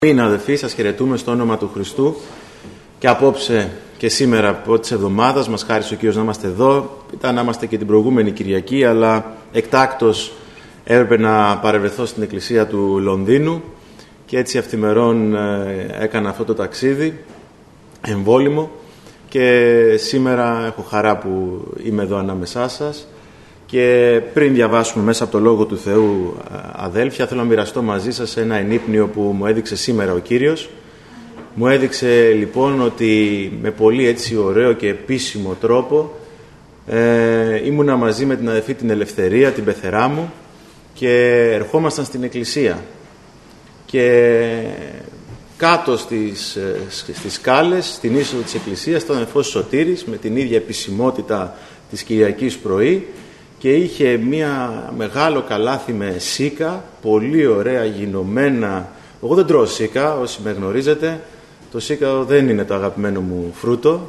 Είναι αδελφοί, σας χαιρετούμε στο όνομα του Χριστού και απόψε και σήμερα πρώτης εβδομάδας μας χάρισε ο Κύριος να είμαστε εδώ. Ήταν να είμαστε και την προηγούμενη Κυριακή, αλλά εκτάκτως έπρεπε να παρευρεθώ στην εκκλησία του Λονδίνου και έτσι αυθημερών έκανα αυτό το ταξίδι εμβόλυμο και σήμερα έχω χαρά που είμαι εδώ ανάμεσά σας. Και πριν διαβάσουμε μέσα από το Λόγο του Θεού, αδέλφια, θέλω να μοιραστώ μαζί σας ένα ενύπνιο που μου έδειξε σήμερα ο Κύριος. Μου έδειξε λοιπόν ότι με πολύ έτσι ωραίο και επίσημο τρόπο ήμουνα μαζί με την αδελφή την Ελευθερία, την πεθερά μου, και ερχόμασταν στην εκκλησία. Και κάτω στις σκάλες, στην είσοδο της εκκλησίας, ήταν ο αδελφός Σωτήρης με την ίδια επισημότητα της Κυριακής πρωί, και είχε μία μεγάλο καλάθι με σίκα, πολύ ωραία γινωμένα. Εγώ δεν τρώω σίκα, όσοι με γνωρίζετε. Το σίκα δεν είναι το αγαπημένο μου φρούτο.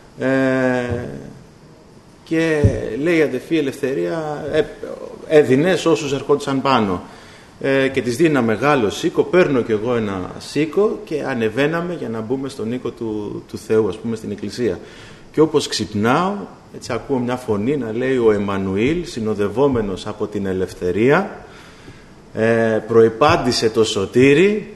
Και λέει η αδελφή Ελευθερία, έδινε σε όσους ερχόντουσαν πάνω. Και της δίνει ένα μεγάλο σίκο, παίρνω κι εγώ ένα σίκο και ανεβαίναμε για να μπούμε στον οίκο του Θεού, ας πούμε, στην εκκλησία. Και όπως ξυπνάω, έτσι ακούω μια φωνή να λέει ο Εμμανουήλ, συνοδευόμενος από την Ελευθερία, προϋπάντησε το Σωτήρι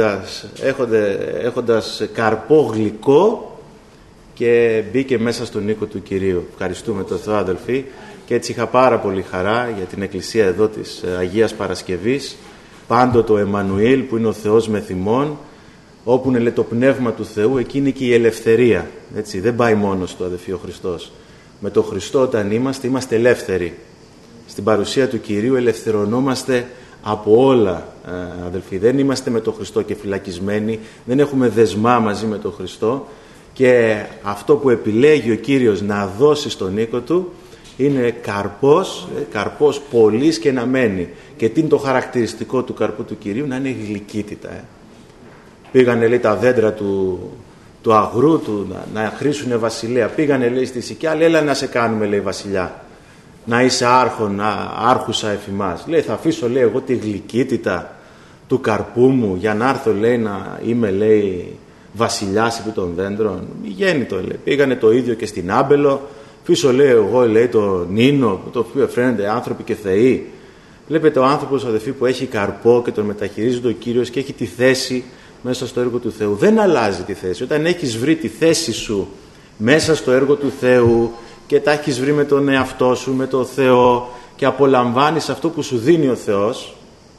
έχοντας καρπό γλυκό και μπήκε μέσα στον οίκο του Κυρίου. Ευχαριστούμε τον Θεό, αδελφοί, και έτσι είχα πάρα πολύ χαρά για την εκκλησία εδώ της Αγίας Παρασκευής, πάντοτε ο Εμμανουήλ που είναι ο Θεός με θυμών. Όπου είναι, λέει, το Πνεύμα του Θεού, εκεί είναι και η ελευθερία. Έτσι, δεν πάει μόνος του, αδελφοί, ο Χριστός. Με τον Χριστό όταν είμαστε ελεύθεροι. Στην παρουσία του Κυρίου ελευθερωνόμαστε από όλα, αδελφοί. Δεν είμαστε με τον Χριστό και φυλακισμένοι, δεν έχουμε δεσμά μαζί με τον Χριστό, και αυτό που επιλέγει ο Κύριος να δώσει στον οίκο του είναι καρπός πολύς και να μένει. Και τι είναι το χαρακτηριστικό του καρπού του Κυρίου? Να είναι γλυκύτητα. Πήγανε, λέει, τα δέντρα του αγρού του να χρήσουνε βασιλέα. Πήγανε, λέει, στη Σικιά, λέει, έλα να σε κάνουμε, λέει, βασιλιά. Να είσαι άρχουσα εφημάς. Λέει, θα αφήσω, λέει, εγώ τη γλυκύτητα του καρπού μου για να έρθω, λέει, να είμαι, λέει, βασιλιάς επί των δέντρων? Μη γέννητο, λέει. Πήγανε το ίδιο και στην Άμπελο. Αφήσω, λέει, εγώ, λέει, τον Νίνο, το οποίο φαίνονται άνθρωποι και θεοί. Βλέπετε, ο άνθρωπος, αδελφοί, που έχει καρπό και τον μεταχειρίζεται ο Κύριος και έχει τη θέση μέσα στο έργο του Θεού, δεν αλλάζει τη θέση. Όταν έχεις βρει τη θέση σου μέσα στο έργο του Θεού και τα έχεις βρει με τον εαυτό σου, με τον Θεό, και απολαμβάνεις αυτό που σου δίνει ο Θεός,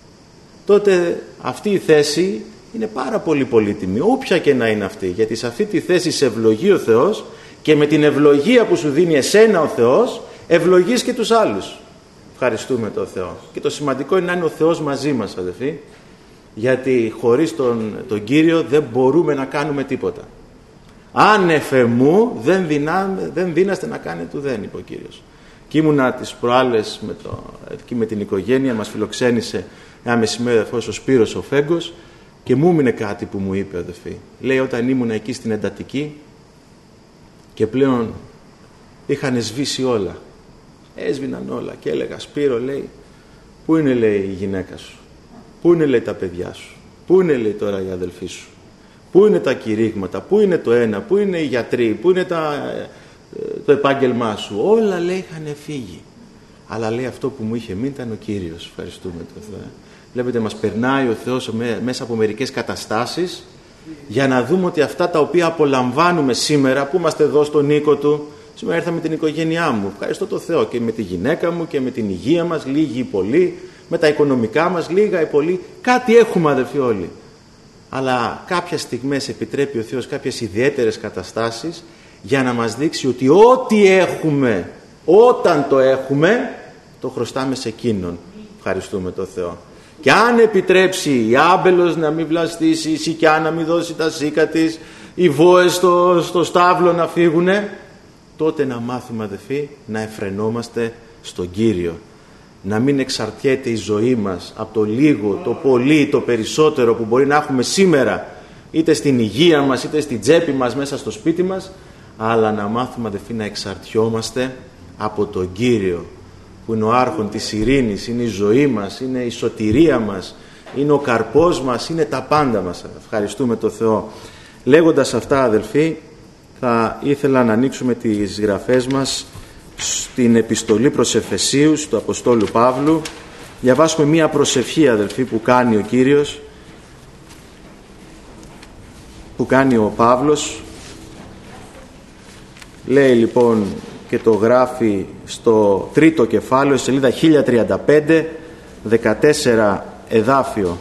τότε αυτή η θέση είναι πάρα πολύ πολύτιμη, όποια και να είναι αυτή, γιατί σε αυτή τη θέση σε ευλογεί ο Θεός, και με την ευλογία που σου δίνει εσένα ο Θεός ευλογείς και τους άλλους. Ευχαριστούμε τον Θεό. Και το σημαντικό είναι να είναι ο Θεός μαζί μας, αδελφοί, γιατί χωρίς τον Κύριο δεν μπορούμε να κάνουμε τίποτα. Άνευ εμού δεν δύναστε να κάνετε ουδέν, είπε ο Κύριος. Και ήμουνα τις προάλλες με την οικογένεια, μας φιλοξένησε ένα μεσημέρι ο Σπύρος ο Φέγκος, και μου έμεινε κάτι που μου είπε, αδελφοί. Λέει, όταν ήμουν εκεί στην εντατική και πλέον είχαν σβήσει όλα, έσβηναν όλα, και έλεγα, Σπύρο, λέει, πού είναι, λέει, η γυναίκα σου? Πού είναι, λέει, τα παιδιά σου? Πού είναι, λέει, τώρα οι αδελφοί σου? Πού είναι τα κηρύγματα? Πού είναι το ένα? Πού είναι οι γιατροί? Πού είναι το επάγγελμά σου? Όλα, λέει, είχαν φύγει. Αλλά, λέει, αυτό που μου είχε μείνει ήταν ο Κύριος. Ευχαριστούμε τον Θεό. Βλέπετε, μας περνάει ο Θεός μέσα από μερικές καταστάσεις για να δούμε ότι αυτά τα οποία απολαμβάνουμε σήμερα, που είμαστε εδώ στον οίκο του. Σήμερα ήρθα με την οικογένειά μου, ευχαριστώ τον Θεό, και με τη γυναίκα μου και με την υγεία μας, λίγη ή πολύ, με τα οικονομικά μας, λίγα ή πολύ. Κάτι έχουμε, αδελφοί, όλοι. Αλλά κάποιες στιγμές επιτρέπει ο Θεός κάποιες ιδιαίτερες καταστάσεις για να μας δείξει ότι ό,τι έχουμε, όταν το έχουμε, το χρωστάμε σε Εκείνον. Ευχαριστούμε τον Θεό. Και αν επιτρέψει η Άμπελος να μην βλαστήσει, η Σικιά να μην δώσει τα σίκα της, οι βόες στο στάβλο να φύγουνε, τότε να μάθουμε, αδελφοί, να εφρενόμαστε στον Κύριο. Να μην εξαρτιέται η ζωή μας από το λίγο, το πολύ, το περισσότερο που μπορεί να έχουμε σήμερα, είτε στην υγεία μας, είτε στην τσέπη μας, μέσα στο σπίτι μας, αλλά να μάθουμε, αδελφοί, να εξαρτιόμαστε από τον Κύριο, που είναι ο άρχον της ειρήνης, είναι η ζωή μας, είναι η σωτηρία μας, είναι ο καρπός μας, είναι τα πάντα μας. Ευχαριστούμε τον Θεό. Λέγοντας αυτά, αδελφοί, θα ήθελα να ανοίξουμε τις γραφές μας στην επιστολή προς Εφεσίους του Αποστόλου Παύλου. Διαβάσουμε μία προσευχή, αδελφοί, που κάνει ο Κύριος, που κάνει ο Παύλος. Λέει λοιπόν και το γράφει στο 3ο κεφάλαιο, σελίδα 1035, 14 εδάφιο.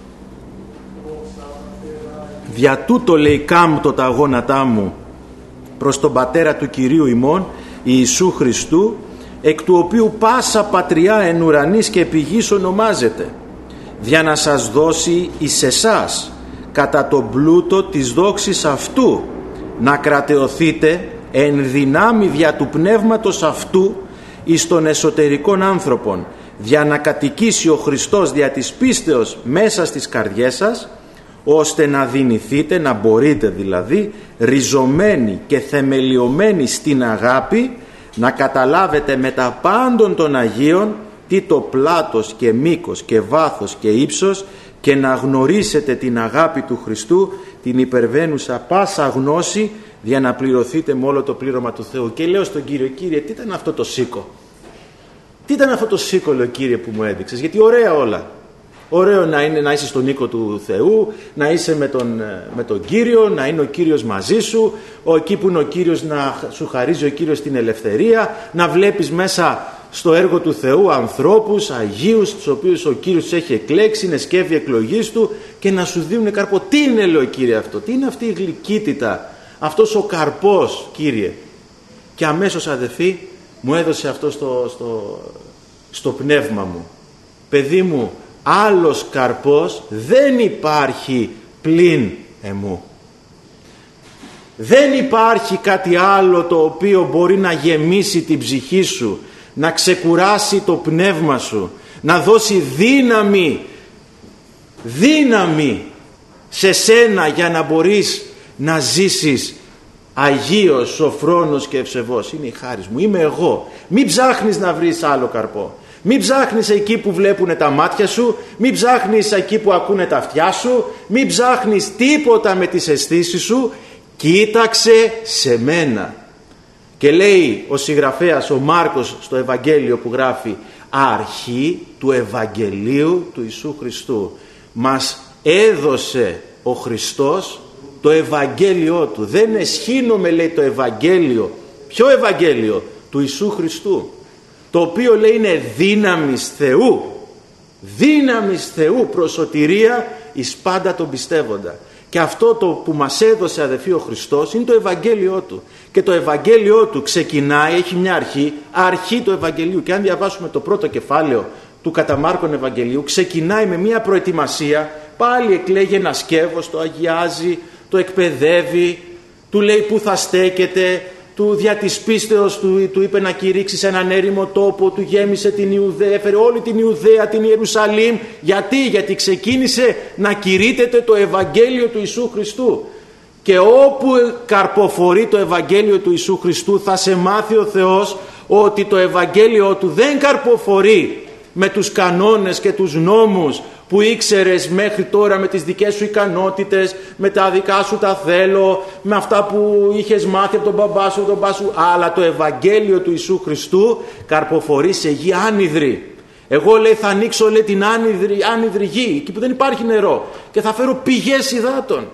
«Δια τούτο, λέει, κάμπτω τα γόνατά μου προς τον Πατέρα του Κυρίου ημών, Ιησού Χριστού, εκ του οποίου πάσα πατριά εν ουρανής και επί γης ονομάζεται, για να σας δώσει εις εσάς κατά τον πλούτο της δόξης αυτού, να κρατεωθείτε εν δυνάμει δια του πνεύματος αυτού εις των εσωτερικών άνθρωπων, για να κατοικήσει ο Χριστός δια της πίστεως μέσα στις καρδιές σας, ώστε να δυνηθείτε, να μπορείτε δηλαδή, ριζωμένοι και θεμελιωμένοι στην αγάπη, να καταλάβετε με τα πάντων των Αγίων τι το πλάτος και μήκος και βάθος και ύψος, και να γνωρίσετε την αγάπη του Χριστού, την υπερβαίνουσα πάσα γνώση, για να πληρωθείτε με όλο το πλήρωμα του Θεού. Και λέω στον Κύριο, Κύριε, τι ήταν αυτό το σίκο? Τι ήταν αυτό το σίκο, λέω, Κύριε, που μου έδειξες? Γιατί ωραία όλα. Ωραίο να είσαι στον οίκο του Θεού, να είσαι με τον Κύριο, να είναι ο Κύριος μαζί σου, εκεί που είναι ο Κύριος να σου χαρίζει ο Κύριος την ελευθερία, να βλέπεις μέσα στο έργο του Θεού ανθρώπους, Αγίους, τους οποίους ο Κύριος τους έχει εκλέξει, είναι σκεύη εκλογής του, και να σου δίνουν καρπό. Τι είναι, λέω, Κύριε, αυτό? Τι είναι αυτή η γλυκύτητα, αυτός ο καρπός, Κύριε? Και αμέσως, αδελφοί, μου έδωσε αυτό στο πνεύμα μου. Παιδί μου, άλλος καρπός δεν υπάρχει πλην εμού. Δεν υπάρχει κάτι άλλο το οποίο μπορεί να γεμίσει την ψυχή σου, να ξεκουράσει το πνεύμα σου, να δώσει δύναμη σε σένα για να μπορείς να ζήσεις αγίος, σοφρόνος και ευσεβός. Είναι η χάρις μου, είμαι εγώ. Μην ψάχνεις να βρεις άλλο καρπό. Μην ψάχνεις εκεί που βλέπουν τα μάτια σου, μην ψάχνεις εκεί που ακούνε τα αυτιά σου, μην ψάχνεις τίποτα με τις αισθήσεις σου. Κοίταξε σε μένα. Και λέει ο συγγραφέας, ο Μάρκος, στο Ευαγγέλιο που γράφει, αρχή του Ευαγγελίου του Ιησού Χριστού. Μας έδωσε ο Χριστός το Ευαγγέλιό του. Δεν εσχύνομαι, λέει, το Ευαγγέλιο. Ποιο Ευαγγέλιο? Του Ιησού Χριστού. Το οποίο, λέει, είναι δύναμις Θεού. Δύναμις Θεού προς σωτηρία εις πάντα τον πιστεύοντα. Και αυτό το που μας έδωσε, αδελφοί, ο Χριστός είναι το Ευαγγέλιό του. Και το Ευαγγέλιό του ξεκινάει, έχει μια αρχή του Ευαγγελίου. Και αν διαβάσουμε το πρώτο κεφάλαιο του κατά Μάρκον Ευαγγελίου, ξεκινάει με μια προετοιμασία. Πάλι εκλέγει ένα σκεύος, το αγιάζει, το εκπαιδεύει, του λέει που θα στέκεται, του δια της πίστεως του είπε να κηρύξει σε έναν έρημο τόπο, του γέμισε την Ιουδαία, έφερε όλη την Ιουδαία, την Ιερουσαλήμ. Γιατί ξεκίνησε να κηρύττεται το Ευαγγέλιο του Ιησού Χριστού. Και όπου καρποφορεί το Ευαγγέλιο του Ιησού Χριστού, θα σε μάθει ο Θεός ότι το Ευαγγέλιο του δεν καρποφορεί με τους κανόνες και τους νόμους που ήξερες μέχρι τώρα, με τις δικές σου ικανότητες, με τα δικά σου τα θέλω, με αυτά που είχες μάθει από τον μπαμπά σου, τον μπά σου. Αλλά το Ευαγγέλιο του Ιησού Χριστού καρποφορεί σε γη άνυδρη. Εγώ, λέει, θα ανοίξω, λέει, την άνυδρη γη, εκεί που δεν υπάρχει νερό, και θα φέρω πηγές υδάτων.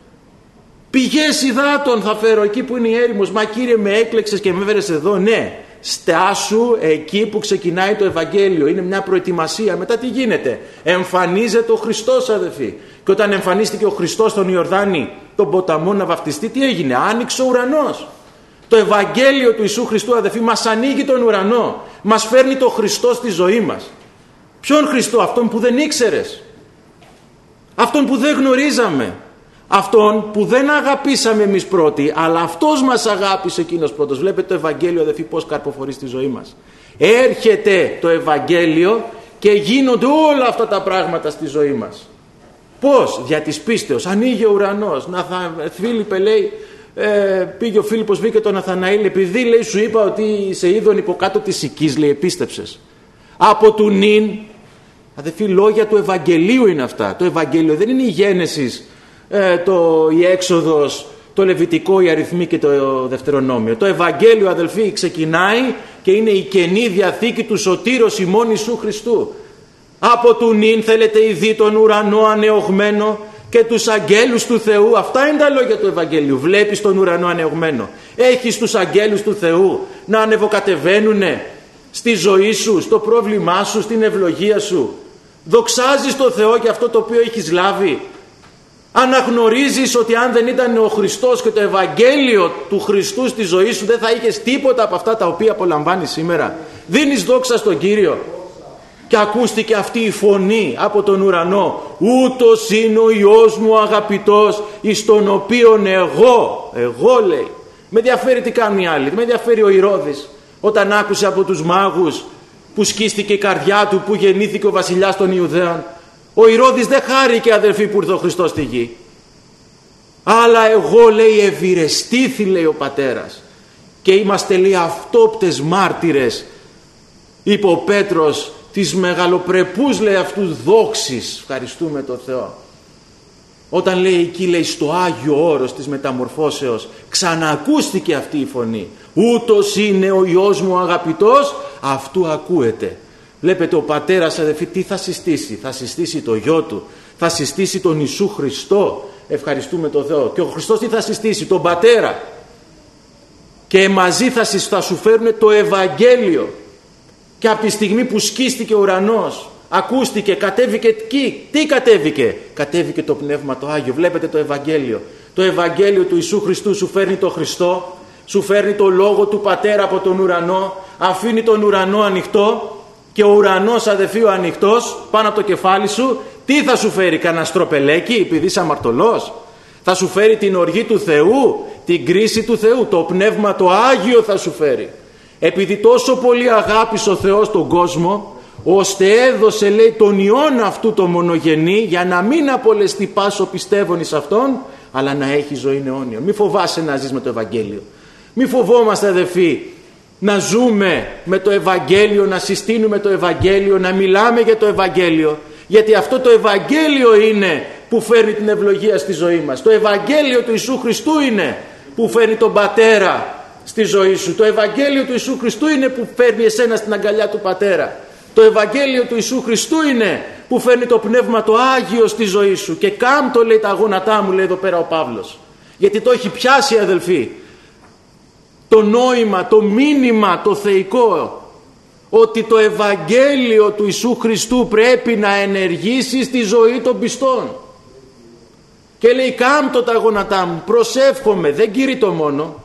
Πηγές υδάτων θα φέρω εκεί που είναι η έρημος. Μα, Κύριε, με έκλεξες και με έφερες εδώ. Ναι, στάσου εκεί που ξεκινάει το Ευαγγέλιο. Είναι μια προετοιμασία. Μετά τι γίνεται? Εμφανίζεται ο Χριστός, αδελφοί. Και όταν εμφανίστηκε ο Χριστός στον Ιορδάνη, τον ποταμό, να βαφτιστεί, τι έγινε? Άνοιξε ο ουρανός. Το Ευαγγέλιο του Ιησού Χριστού, αδελφοί, μας ανοίγει τον ουρανό. Μας φέρνει τον Χριστό στη ζωή μας. Ποιον Χριστό? Αυτόν που δεν ήξερες, αυτόν που δεν γνωρίζαμε, αυτόν που δεν αγαπήσαμε εμείς πρώτοι, αλλά αυτός μας αγάπησε εκείνος πρώτος. Βλέπετε το Ευαγγέλιο, αδελφοί, πώς καρποφορεί στη ζωή μας. Έρχεται το Ευαγγέλιο και γίνονται όλα αυτά τα πράγματα στη ζωή μας. Πώς? Δια της πίστεως. Ανοίγει ο ουρανός. Φίλιππε, λέει, πήγε ο Φίλιππος, βγήκε τον Ναθαναήλ, επειδή, λέει, σου είπα ότι σε είδον υποκάτω της οικής, λέει, επίστεψες. Από του νυν Αδελφοί, λόγια του Ευαγγελίου είναι αυτά. Το Ευαγγέλιο δεν είναι η Γένεσης, η Έξοδος, το Λεβιτικό, η Αριθμή και το Δευτερονόμιο. Το Ευαγγέλιο, αδελφοί, ξεκινάει και είναι η Καινή Διαθήκη του Σωτήρος ημών Ιησού Χριστού. Από του νυν θέλετε ειδεί τον ουρανό ανεωγμένο και τους αγγέλους του Θεού. Αυτά είναι τα λόγια του Ευαγγελίου. Βλέπεις τον ουρανό ανεωγμένο. Έχεις τους αγγέλους του Θεού να ανεβοκατεβαίνουνε στη ζωή σου, στο πρόβλημά σου, στην ευλογία σου. Δοξάζεις τον Θεό για αυτό το οποίο έχεις λάβει. Αναγνωρίζεις ότι αν δεν ήταν ο Χριστός και το Ευαγγέλιο του Χριστού στη ζωή σου, δεν θα είχες τίποτα από αυτά τα οποία απολαμβάνεις σήμερα. Δίνεις δόξα στον Κύριο. Και ακούστηκε αυτή η φωνή από τον ουρανό. Ούτως είναι ο Υιός μου αγαπητός, εις τον οποίον εγώ λέει. Με ενδιαφέρει τι κάνουν οι άλλοι. Με ενδιαφέρει ο Ηρώδης όταν άκουσε από τους μάγους που σκίστηκε η καρδιά του, που γεννήθηκε ο βασιλιάς των Ιουδαίων. Ο Ηρώδης δεν χάρηκε, αδελφοί, που ήρθε ο Χριστός στη γη. Αλλά εγώ, λέει, ευηρεστήθη, λέει ο πατέρας. Και είμαστε, λέει, αυτόπτες μάρτυρες, είπε ο Πέτρος, της μεγαλοπρεπούς, λέει, αυτού δόξης. Ευχαριστούμε τον Θεό. Όταν λέει εκεί, λέει, στο Άγιο Όρος της μεταμορφώσεως, ξανακούστηκε αυτή η φωνή. Ούτως είναι ο Υιός μου αγαπητός, αυτού ακούεται. Βλέπετε, ο πατέρας, αδελφοί, τι θα συστήσει? Θα συστήσει το Γιο του, θα συστήσει τον Ιησού Χριστό. Ευχαριστούμε τον Θεό. Και ο Χριστός τι θα συστήσει? Τον Πατέρα. Και μαζί θα σου φέρουν το Ευαγγέλιο. Και από τη στιγμή που σκίστηκε ο ουρανός, ακούστηκε, κατέβηκε εκεί. Τι κατέβηκε? Κατέβηκε το Πνεύμα το Άγιο. Βλέπετε το Ευαγγέλιο. Το Ευαγγέλιο του Ιησού Χριστού σου φέρνει το Χριστό, σου φέρνει το Λόγο του Πατέρα από τον ουρανό, αφήνει τον ουρανό ανοιχτό. Και ο ουρανός, αδελφοί, ο ανοιχτός πάνω από το κεφάλι σου, τι θα σου φέρει? Κανένα στροπελέκι επειδή είσαι αμαρτωλός? Θα σου φέρει την οργή του Θεού, την κρίση του Θεού, το Πνεύμα το Άγιο θα σου φέρει. Επειδή τόσο πολύ αγάπησε ο Θεός τον κόσμο, ώστε έδωσε, λέει, τον Υιόν αυτού το μονογενή, για να μην απολεστεί πάσο πιστεύων εις Αυτόν, αλλά να έχει ζωή αιώνια. Μη φοβάσαι να ζεις με το Ευαγγέλιο. Μη φοβόμαστε, αδελφοί, να ζούμε με το Ευαγγέλιο, να συστήνουμε το Ευαγγέλιο, να μιλάμε για το Ευαγγέλιο, γιατί αυτό το Ευαγγέλιο είναι που φέρνει την ευλογία στη ζωή μας. Το Ευαγγέλιο του Ιησού Χριστού είναι που φέρνει τον Πατέρα στη ζωή σου. Το Ευαγγέλιο του Ιησού Χριστού είναι που φέρνει εσένα στην αγκαλιά του Πατέρα. Το Ευαγγέλιο του Ιησού Χριστού είναι που φέρνει το Πνεύμα το Άγιο στη ζωή σου. Και κάμπτω, λέει, τα γόνατά μου, λέει εδώ πέρα ο Παύλος, γιατί το έχει πιάσει, αδελφοί, το νόημα, το μήνυμα, το θεϊκό, ότι το Ευαγγέλιο του Ιησού Χριστού πρέπει να ενεργήσει στη ζωή των πιστών. Και λέει, κάμπτω τα γόνατά μου, προσεύχομαι, δεν κηρύττω μόνο,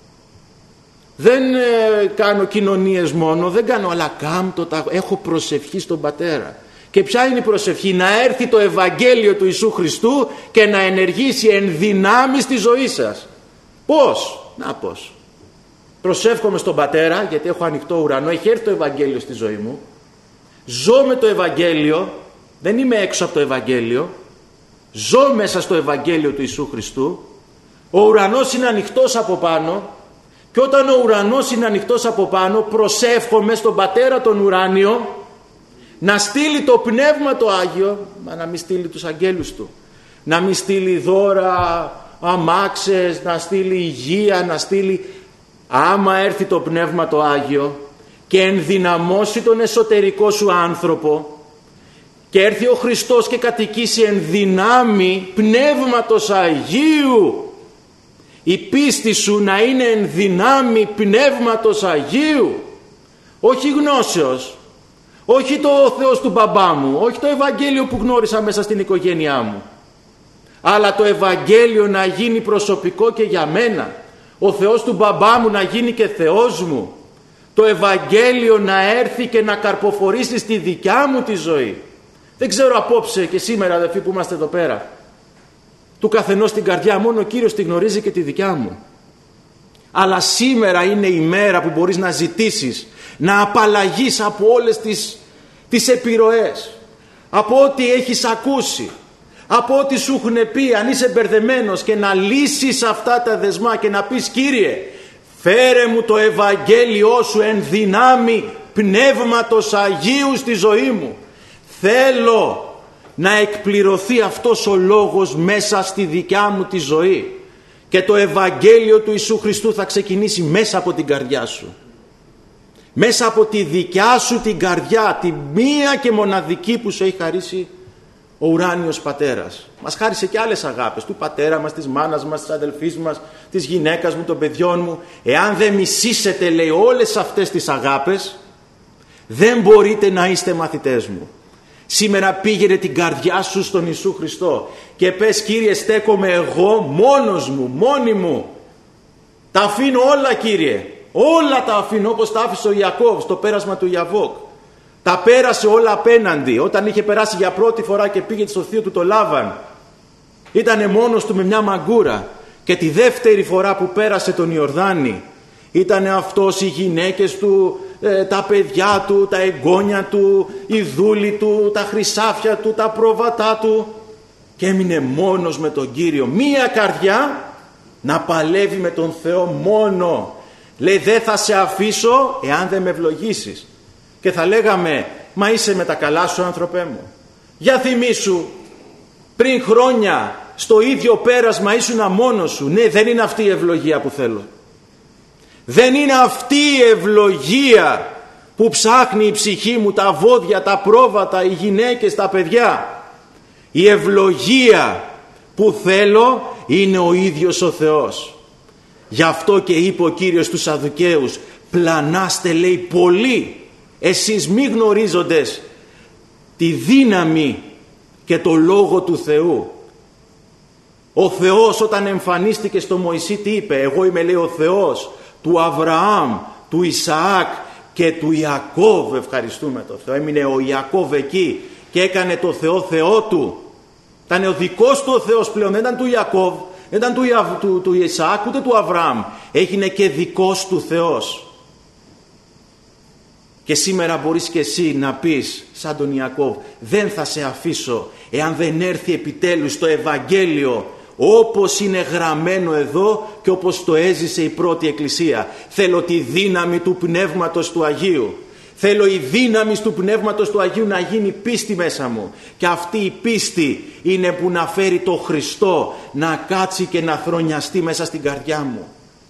δεν κάνω κοινωνίες μόνο, δεν κάνω, αλλά κάμπτω έχω προσευχή στον Πατέρα. Και ποια είναι η προσευχή? Να έρθει το Ευαγγέλιο του Ιησού Χριστού και να ενεργήσει εν δυνάμει στη ζωή σας. Πώς? Να πώς? Προσεύχομαι στον Πατέρα, γιατί έχω ανοιχτό ουρανό, έχει έρθει το Ευαγγέλιο στη ζωή μου. Ζω με το Ευαγγέλιο, δεν είμαι έξω από το Ευαγγέλιο. Ζω μέσα στο Ευαγγέλιο του Ιησού Χριστού. Ο ουρανός είναι ανοιχτός από πάνω. Και όταν ο ουρανός είναι ανοιχτός από πάνω, προσεύχομαι στον Πατέρα τον ουράνιο να στείλει το Πνεύμα το Άγιο, μα να μην στείλει τους αγγέλους του. Να μην στείλει δώρα, αμάξες, να στείλει υγεία, να στείλει... Άμα έρθει το Πνεύμα το Άγιο και ενδυναμώσει τον εσωτερικό σου άνθρωπο και έρθει ο Χριστός και κατοικήσει εν δυνάμει Πνεύματος Αγίου, η πίστη σου να είναι εν δυνάμει Πνεύματος Αγίου, όχι γνώσεως, όχι το Θεός του μπαμπά μου, όχι το Ευαγγέλιο που γνώρισα μέσα στην οικογένειά μου, αλλά το Ευαγγέλιο να γίνει προσωπικό και για μένα. Ο Θεός του μπαμπά μου να γίνει και Θεός μου. Το Ευαγγέλιο να έρθει και να καρποφορήσει στη δικιά μου τη ζωή. Δεν ξέρω απόψε και σήμερα, αδελφοί, που είμαστε εδώ πέρα, του καθενός την καρδιά, μόνο ο Κύριος τη γνωρίζει και τη δικιά μου. Αλλά σήμερα είναι η μέρα που μπορείς να ζητήσεις να απαλλαγείς από όλες τις επιρροές, από ό,τι έχεις ακούσει, από ό,τι σου έχουν πει, αν είσαι μπερδεμένος, και να λύσεις αυτά τα δεσμά και να πεις, Κύριε, φέρε μου το Ευαγγέλιό σου εν δυνάμει Πνεύματος Αγίου στη ζωή μου. Θέλω να εκπληρωθεί αυτός ο λόγος μέσα στη δικιά μου τη ζωή. Και το Ευαγγέλιο του Ιησού Χριστού θα ξεκινήσει μέσα από την καρδιά σου. Μέσα από τη δικιά σου την καρδιά, τη μία και μοναδική που σου έχει χαρίσει ο ουράνιος Πατέρας. Μας χάρισε και άλλες αγάπες, του πατέρα μας, της μάνας μας, της αδελφής μας, της γυναίκας μου, των παιδιών μου. Εάν δεν μισήσετε, λέει, όλες αυτές τις αγάπες, δεν μπορείτε να είστε μαθητές μου. Σήμερα πήγαινε την καρδιά σου στον Ιησού Χριστό και πες, Κύριε, στέκομαι εγώ μόνος μου, μόνη μου. Τα αφήνω όλα, Κύριε. Όλα τα αφήνω, όπως τα άφησε ο Ιακώβ στο πέρασμα του Ιαβόκ. Τα πέρασε όλα απέναντι. Όταν είχε περάσει για πρώτη φορά και πήγε στο θείο του το Λάβαν, ήτανε μόνος του με μια μαγκούρα. Και τη δεύτερη φορά που πέρασε τον Ιορδάνη, ήτανε αυτός, οι γυναίκες του, τα παιδιά του, τα εγγόνια του, οι δούλοι του, τα χρυσάφια του, τα πρόβατά του, και έμεινε μόνος με τον Κύριο. Μία καρδιά να παλεύει με τον Θεό μόνο. Λέει, δεν θα σε αφήσω εάν δεν με ευλογήσεις. Και θα λέγαμε, μα είσαι με τα καλά σου, άνθρωπέ μου? Για θυμήσου, πριν χρόνια στο ίδιο πέρασμα ήσουν μόνος σου. Ναι, δεν είναι αυτή η ευλογία που θέλω. Δεν είναι αυτή η ευλογία που ψάχνει η ψυχή μου, τα βόδια, τα πρόβατα, οι γυναίκες, τα παιδιά. Η ευλογία που θέλω είναι ο ίδιος ο Θεός. Γι' αυτό και είπε ο Κύριος στους Σαδδουκαίους, πλανάστε, λέει, πολύ εσείς μη γνωρίζοντες τη δύναμη και το λόγο του Θεού. Ο Θεός όταν εμφανίστηκε στο Μωυσή τι είπε? Εγώ είμαι, λέει, ο Θεός του Αβραάμ, του Ισαάκ και του Ιακώβ. Ευχαριστούμε τον Θεό. Έμεινε ο Ιακώβ εκεί και έκανε το Θεό Θεό του. Ήταν ο δικός του ο Θεός πλέον, δεν ήταν του Ιακώβ, δεν ήταν του Ισαάκ ούτε του Αβραάμ. Έγινε και δικός του Θεός. Και σήμερα μπορείς και εσύ να πεις σαν τον Ιακώβ, δεν θα σε αφήσω εάν δεν έρθει επιτέλους το Ευαγγέλιο όπως είναι γραμμένο εδώ και όπως το έζησε η πρώτη Εκκλησία. Θέλω τη δύναμη του Πνεύματος του Αγίου. Θέλω η δύναμη του Πνεύματος του Αγίου να γίνει πίστη μέσα μου. Και αυτή η πίστη είναι που να φέρει το Χριστό να κάτσει και να θρονιαστεί μέσα στην καρδιά μου.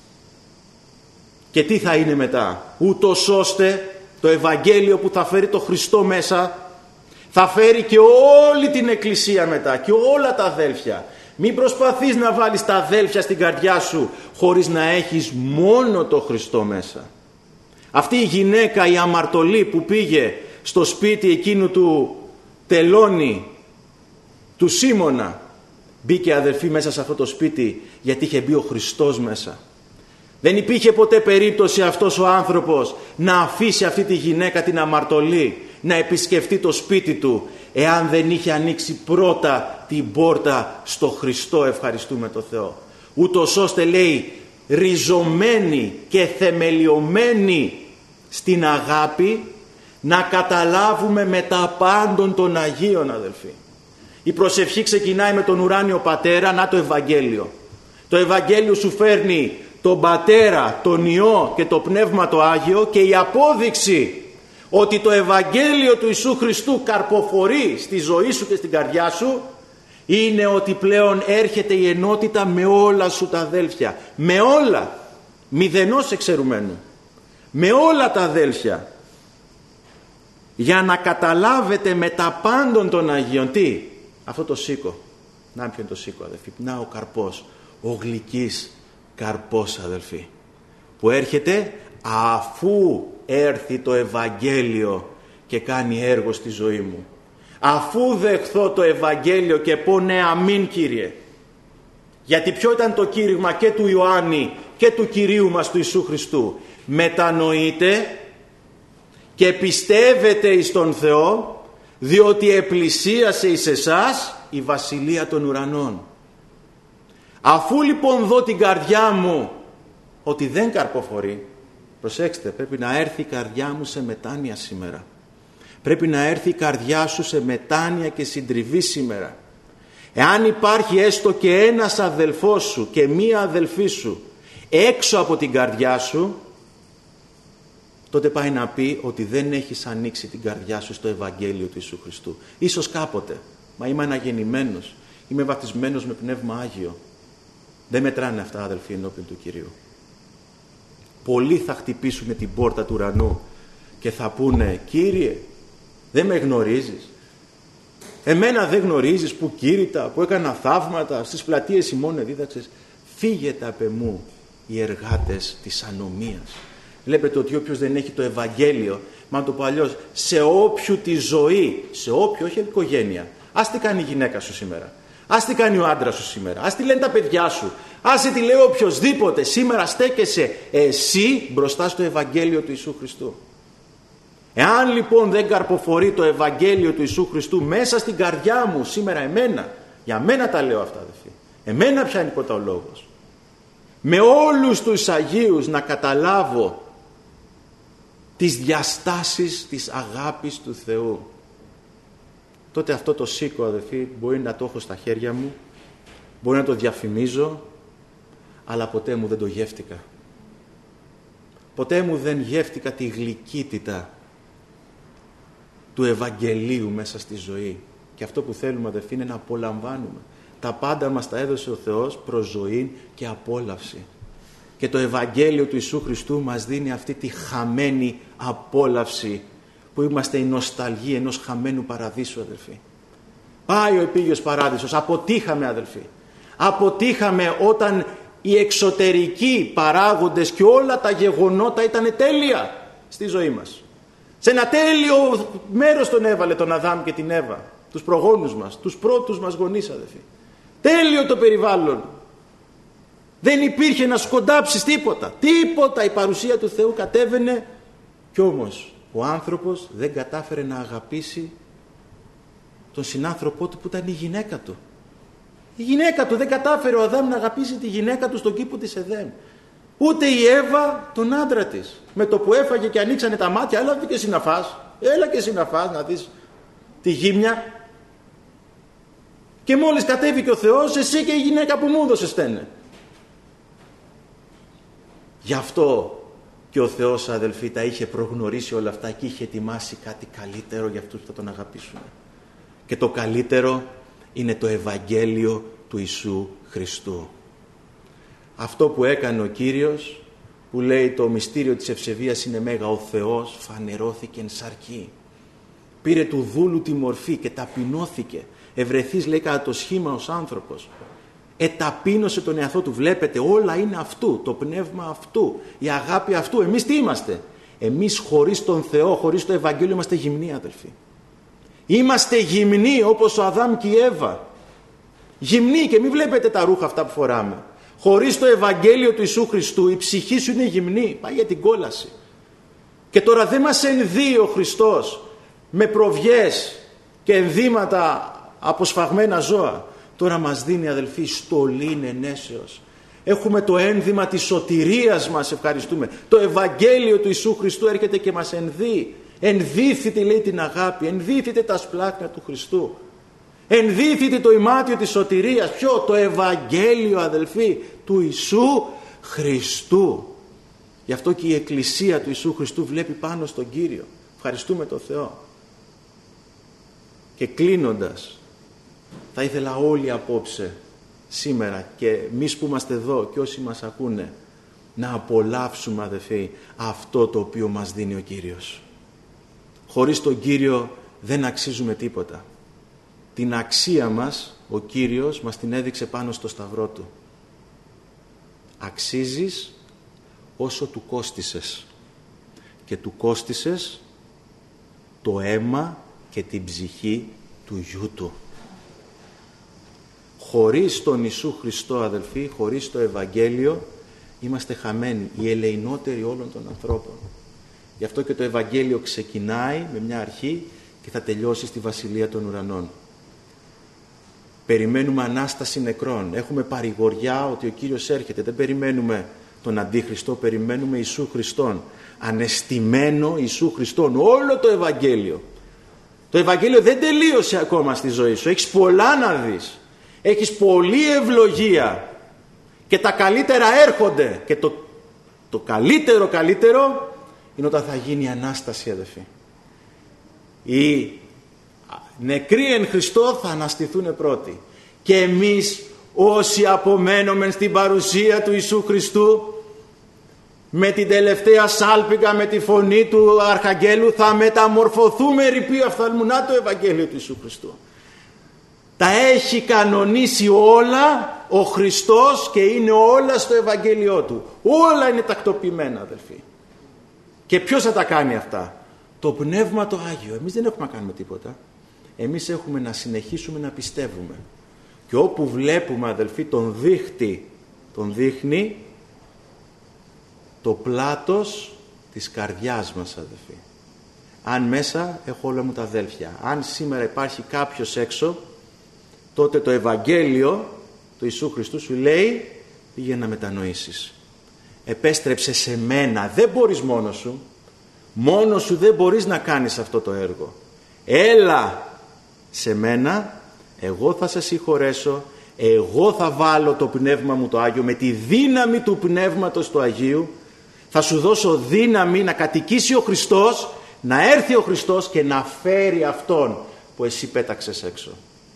Και τι θα είναι μετά? Ούτως ώστε το Ευαγγέλιο που θα φέρει το Χριστό μέσα θα φέρει και όλη την Εκκλησία μετά και όλα τα αδέλφια. Μην προσπαθείς να βάλεις τα αδέλφια στην καρδιά σου χωρίς να έχεις μόνο το Χριστό μέσα. Αυτή η γυναίκα, η αμαρτωλή που πήγε στο σπίτι εκείνου του τελώνη, του Σίμωνα, μπήκε, αδελφοί, μέσα σε αυτό το σπίτι γιατί είχε μπει ο Χριστός μέσα. Δεν υπήρχε ποτέ περίπτωση αυτός ο άνθρωπος να αφήσει αυτή τη γυναίκα την αμαρτωλή να επισκεφτεί το σπίτι του εάν δεν είχε ανοίξει πρώτα την πόρτα στο Χριστό. Ευχαριστούμε τον Θεό. Ούτως ώστε, λέει, ριζωμένη και θεμελιωμένη στην αγάπη να καταλάβουμε με τα πάντων των Αγίων, αδελφοί. Η προσευχή ξεκινάει με τον ουράνιο Πατέρα, να το Ευαγγέλιο. Το Ευαγγέλιο σου φέρνει τον Πατέρα, τον Υιό και το Πνεύμα το Άγιο, και η απόδειξη ότι το Ευαγγέλιο του Ιησού Χριστού καρποφορεί στη ζωή σου και στην καρδιά σου είναι ότι πλέον έρχεται η ενότητα με όλα σου τα αδέλφια. Με όλα, μηδενός εξαιρουμένου. Με όλα τα αδέλφια. Για να καταλάβετε με τα πάντων των Αγίων τι? Αυτό το σίκο. Να ποιο είναι το σίκο, αδελφοί? Να ο καρπός, ο γλυκής καρπός, αδελφοί, που έρχεται αφού έρθει το Ευαγγέλιο και κάνει έργο στη ζωή μου. Αφού δεχθώ το Ευαγγέλιο και πω ναι, αμήν, Κύριε. Γιατί ποιο ήταν το κήρυγμα και του Ιωάννη και του Κυρίου μας του Ιησού Χριστού? Μετανοείτε και πιστεύετε εις τον Θεό, διότι επλησίασε εις εσάς η βασιλεία των ουρανών. Αφού λοιπόν δω την καρδιά μου ότι δεν καρποφορεί, προσέξτε, πρέπει να έρθει η καρδιά μου σε μετάνοια σήμερα. Πρέπει να έρθει η καρδιά σου σε μετάνοια και συντριβή σήμερα. Εάν υπάρχει έστω και ένας αδελφός σου και μία αδελφή σου έξω από την καρδιά σου, τότε πάει να πει ότι δεν έχεις ανοίξει την καρδιά σου στο Ευαγγέλιο του Ιησού Χριστού. Ίσως κάποτε, μα είμαι αναγεννημένος, είμαι βαπτισμένος με Πνεύμα Άγιο. Δεν μετράνε αυτά, αδελφοί, ενώπιον του Κυρίου. Πολλοί θα χτυπήσουν την πόρτα του ουρανού και θα πούνε, Κύριε, δεν με γνωρίζεις? Εμένα δεν γνωρίζεις που κήρυτα, που έκανα θαύματα, στις πλατείες ημών εδίδαξες? Φύγετε απ' εμού οι εργάτες της ανομίας. Βλέπετε ότι όποιος δεν έχει το Ευαγγέλιο, μα να το πω αλλιώς, σε όποιου τη ζωή, σε όποιο, όχι οικογένεια, ας τι κάνει η γυναίκα σου σήμερα, ας τι κάνει ο άντρας σου σήμερα, ας τι λένε τα παιδιά σου, ας τι λέει οποιοσδήποτε, σήμερα στέκεσαι εσύ μπροστά στο Ευαγγέλιο του Ιησού Χριστού. Εάν λοιπόν δεν καρποφορεί το Ευαγγέλιο του Ιησού Χριστού μέσα στην καρδιά μου σήμερα, εμένα, για μένα τα λέω αυτά, αδελφοί, εμένα πιάνει ποτέ ο λόγος, με όλους τους Αγίους να καταλάβω τις διαστάσεις της αγάπης του Θεού, τότε αυτό το σήκω, αδελφοί, μπορεί να το έχω στα χέρια μου, μπορεί να το διαφημίζω, αλλά ποτέ μου δεν το γεύτηκα. Ποτέ μου δεν γεύτηκα τη γλυκύτητα του Ευαγγελίου μέσα στη ζωή. Και αυτό που θέλουμε, αδελφοί, είναι να απολαμβάνουμε. Τα πάντα μας τα έδωσε ο Θεός προς ζωή και απόλαυση. Και το Ευαγγέλιο του Ιησού Χριστού μας δίνει αυτή τη χαμένη απόλαυση, που είμαστε η νοσταλγία ενός χαμένου παραδείσου, αδελφοί. Πάει ο επίγειος παράδεισος. Αποτύχαμε, αδελφοί. Αποτύχαμε όταν οι εξωτερικοί παράγοντες και όλα τα γεγονότα ήταν τέλεια στη ζωή μας. Σε ένα τέλειο μέρος τον έβαλε τον Αδάμ και την Εύα, τους προγόνους μας, τους πρώτους μας γονείς, αδελφοί. Τέλειο το περιβάλλον. Δεν υπήρχε να σκοντάψεις τίποτα. Τίποτα. Η παρουσία του Θεού κατέβαινε. Κι όμως ο άνθρωπος δεν κατάφερε να αγαπήσει τον συνάνθρωπό του που ήταν η γυναίκα του. Η γυναίκα του δεν κατάφερε ο Αδάμ να αγαπήσει τη γυναίκα του στον κήπο της Εδέμ. Ούτε η Εύα τον άντρα της. Με το που έφαγε και ανοίξανε τα μάτια, έλα και εσύ να φας. Έλα και εσύ να φας, να δεις τη γύμνια. Και μόλις κατέβηκε ο Θεός, εσύ και η γυναίκα που μου έδωσε στένε. Γι' αυτό και ο Θεός, αδελφοί, τα είχε προγνωρίσει όλα αυτά και είχε ετοιμάσει κάτι καλύτερο για αυτούς που θα τον αγαπήσουν. Και το καλύτερο είναι το Ευαγγέλιο του Ιησού Χριστού. Αυτό που έκανε ο Κύριος, που λέει το μυστήριο της ευσεβίας είναι μέγα, ο Θεός φανερώθηκε εν σαρκή. Πήρε του δούλου τη μορφή και ταπεινώθηκε. Ευρεθείς, λέει, κατά το σχήμα ως άνθρωπος. Εταπείνωσε τον εαυτό του. Βλέπετε, όλα είναι αυτού, το πνεύμα αυτού, η αγάπη αυτού. Εμείς τι είμαστε? Εμείς χωρίς τον Θεό, χωρίς το Ευαγγέλιο είμαστε γυμνοί, αδελφοί. Είμαστε γυμνοί όπως ο Αδάμ και η Εύα. Γυμνοί, και μην βλέπετε τα ρούχα αυτά που φοράμε. Χωρίς το Ευαγγέλιο του Ιησού Χριστού η ψυχή σου είναι γυμνή, πάει για την κόλαση. Και τώρα δεν μας ενδύει ο Χριστός με προβιές και ενδύματα από σφαγμένα ζώα. Τώρα μας δίνει, αδελφοί, στολήν ενέσεως. Έχουμε το ένδυμα της σωτηρίας μας, ευχαριστούμε. Το Ευαγγέλιο του Ιησού Χριστού έρχεται και μας ενδύει. Ενδύθητε, λέει, την αγάπη, ενδύθητε τα σπλάκνα του Χριστού. Ενδύθητε το ημάτιο της σωτηρίας. Ποιο? Το Ευαγγέλιο, αδελφοί, του Ιησού Χριστού. Γι' αυτό και η Εκκλησία του Ιησού Χριστού βλέπει πάνω στον Κύριο. Ευχαριστούμε τον Θεό. Και κλείνοντας, θα ήθελα όλοι απόψε, σήμερα, και εμείς που είμαστε εδώ και όσοι μας ακούνε, να απολαύσουμε, αδελφοί, αυτό το οποίο μας δίνει ο Κύριος. Χωρίς τον Κύριο δεν αξίζουμε τίποτα. Την αξία μας ο Κύριος μας την έδειξε πάνω στο σταυρό του. Αξίζεις όσο του κόστισες, και του κόστισες το αίμα και την ψυχή του γιού του. Χωρίς τον Ιησού Χριστό, αδελφοί, χωρίς το Ευαγγέλιο είμαστε χαμένοι, οι ελεηνότεροι όλων των ανθρώπων. Γι' αυτό και το Ευαγγέλιο ξεκινάει με μια αρχή και θα τελειώσει στη Βασιλεία των Ουρανών. Περιμένουμε Ανάσταση νεκρών. Έχουμε παρηγοριά ότι ο Κύριος έρχεται. Δεν περιμένουμε τον Αντίχριστο, περιμένουμε Ιησού Χριστόν. Ανεστημένο Ιησού Χριστόν. Όλο το Ευαγγέλιο. Το Ευαγγέλιο δεν τελείωσε ακόμα στη ζωή σου. Έχεις πολλά να δεις. Έχεις πολλή ευλογία. Και τα καλύτερα έρχονται. Και το καλύτερο είναι όταν θα γίνει η Ανάσταση, αδελφοί. Οι νεκροί εν Χριστώ θα αναστηθούν πρώτοι. Και εμείς όσοι απομένομεν στην παρουσία του Ιησού Χριστού, με την τελευταία σάλπιγγα, με τη φωνή του Αρχαγγέλου, θα μεταμορφωθούμε ρηπή οφθαλμουνά το Ευαγγέλιο του Ιησού Χριστού. Τα έχει κανονίσει όλα ο Χριστός και είναι όλα στο Ευαγγέλιό του. Όλα είναι τακτοποιημένα, αδελφοί. Και ποιος θα τα κάνει αυτά? Το Πνεύμα το Άγιο. Εμείς δεν έχουμε να κάνουμε τίποτα. Εμείς έχουμε να συνεχίσουμε να πιστεύουμε. Και όπου βλέπουμε, αδελφοί, τον δείχτη, τον δείχνει το πλάτος της καρδιάς μας, αδελφοί. Αν μέσα έχω όλα μου τα αδέλφια. Αν σήμερα υπάρχει κάποιος έξω, τότε το Ευαγγέλιο του Ιησού Χριστού σου λέει πήγαινε να μετανοήσεις. Επέστρεψε σε μένα. Δεν μπορείς μόνος σου. Μόνος σου δεν μπορείς να κάνεις αυτό το έργο. Έλα σε μένα, εγώ θα σε συγχωρέσω, εγώ θα βάλω το Πνεύμα μου το Άγιο, με τη δύναμη του Πνεύματος του Αγίου θα σου δώσω δύναμη να κατοικήσει ο Χριστός, να έρθει ο Χριστός και να φέρει Αυτόν που εσύ πέταξες έξω.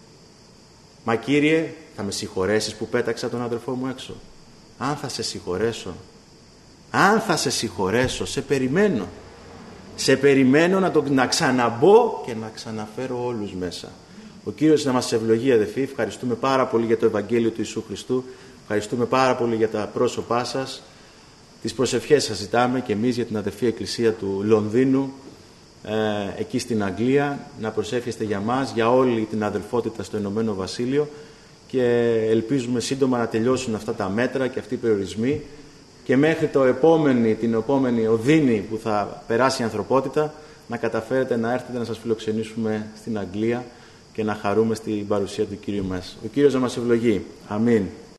Μα Κύριε, θα με συγχωρέσεις που πέταξα τον αδελφό μου έξω? Αν θα σε συγχωρέσω, αν θα σε συγχωρέσω, σε περιμένω. Σε περιμένω να ξαναμπω και να ξαναφέρω όλους μέσα. Ο Κύριος να μας ευλογεί, αδελφοί. Ευχαριστούμε πάρα πολύ για το Ευαγγέλιο του Ιησού Χριστού. Ευχαριστούμε πάρα πολύ για τα πρόσωπά σας. Τις προσευχές σας ζητάμε και εμείς για την αδελφή Εκκλησία του Λονδίνου, εκεί στην Αγγλία, να προσεύχεστε για μας, για όλη την αδελφότητα στο Ηνωμένο Βασίλειο, και ελπίζουμε σύντομα να τελειώσουν αυτά τα μέτρα και αυτοί οι περιορισμοί, και μέχρι την επόμενη οδύνη που θα περάσει η ανθρωπότητα να καταφέρετε να έρθετε να σας φιλοξενήσουμε στην Αγγλία και να χαρούμε στην παρουσία του Κύριου μας. Ο Κύριος να μας ευλογεί. Αμήν.